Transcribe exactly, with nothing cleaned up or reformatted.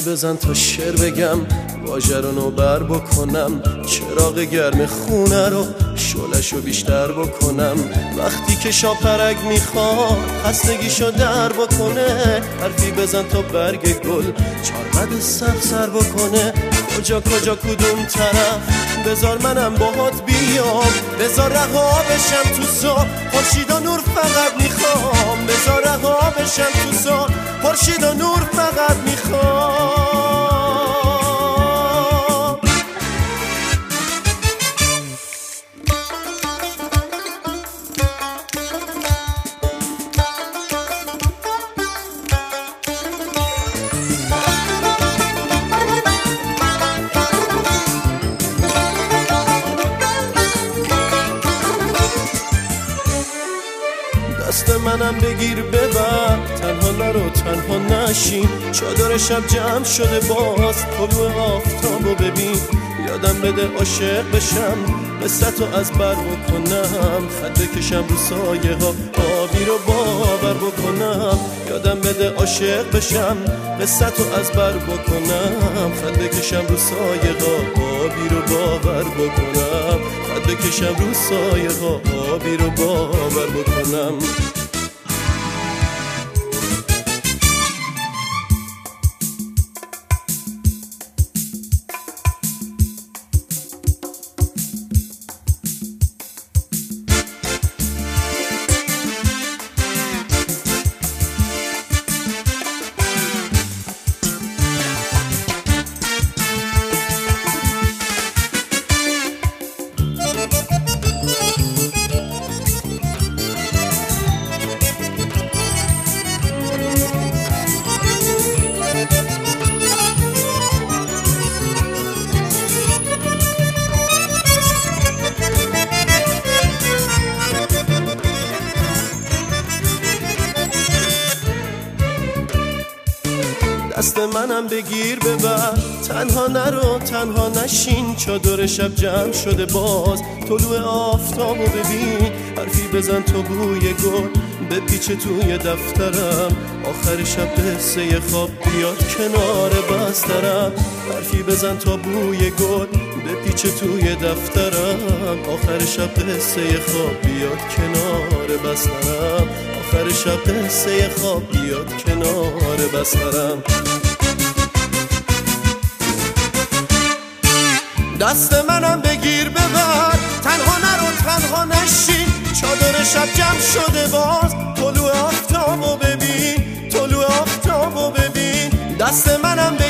بزن تا شعر بگم، واژه رو نوبر بکنم، چراغ گرم خونه رو شعله‌شو بیشتر بکنم. وقتی که شاپرک میخواد خستگیشو در بکنه، حرفی بزن تا برگ گل چارمد سبز سر بکنه. کجا کجا کدوم طرف بذار منم باهات بیام، بذار رها بشم تو سا خورشید و نور فقط میخوام، بذار رها بشم تو سا خورشید و نور فقط میخوام. دست منم بگیر ببر، تنها نرو تنها نشین، چادر شب جمع شده باز طلوع آفتابو ببین. یادم بده عاشق بشم، قصتو از بر بکنم، خط بکشم رو سایه ها آبی رو باور بکنم. یادم بده عاشق بشم، قصتو از بر بکنم، خط بکشم رو سایه ها آبی رو باور بکنم، خط بکشم رو سایه ها آبی رو باور بکنم. دست منم بگیر ببر، تنها نرو تنها نشین، چادر شب جمع شده باز طلوع آفتابو ببین. حرفی بزن تا بوی گل بپیچه توی دفترم، آخر شب قصه خواب بیاد کنار بسترم. حرفی بزن تا بوی گل بپیچه توی دفترم، آخر شب قصه خواب بیاد کنار بسترم، آخر شب قصه خواب بیاد کنار بسترم. دست منم بگیر ببر، تنها نرو تنها نشین، چادر شب جمع شده باز طلوع آفتابو ببین، طلوع آفتابو ببین. دست منم